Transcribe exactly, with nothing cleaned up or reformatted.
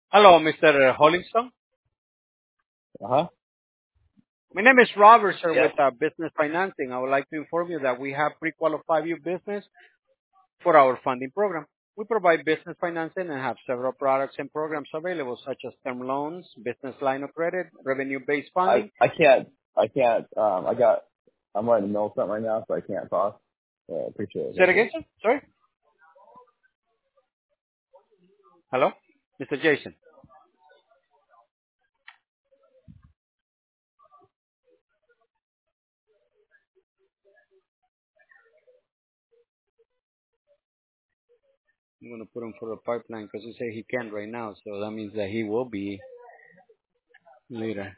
Hello, Mister Hollingston. Uh-huh. My name is Robert, sir, Yes. with uh, Business Financing. I would like to inform you that we have pre-qualified you business for our funding program. We provide business financing and have several products and programs available, such as term loans, business line of credit, revenue-based I funding. I can't I can't um I got I'm right in the middle of something right now, so I can't talk. Uh, appreciate it. Say it Thank you. again, sir. Sorry. Hello, Mister Jason. I'm going to put him for the pipeline because he said he can't right now, so that means that he will be later.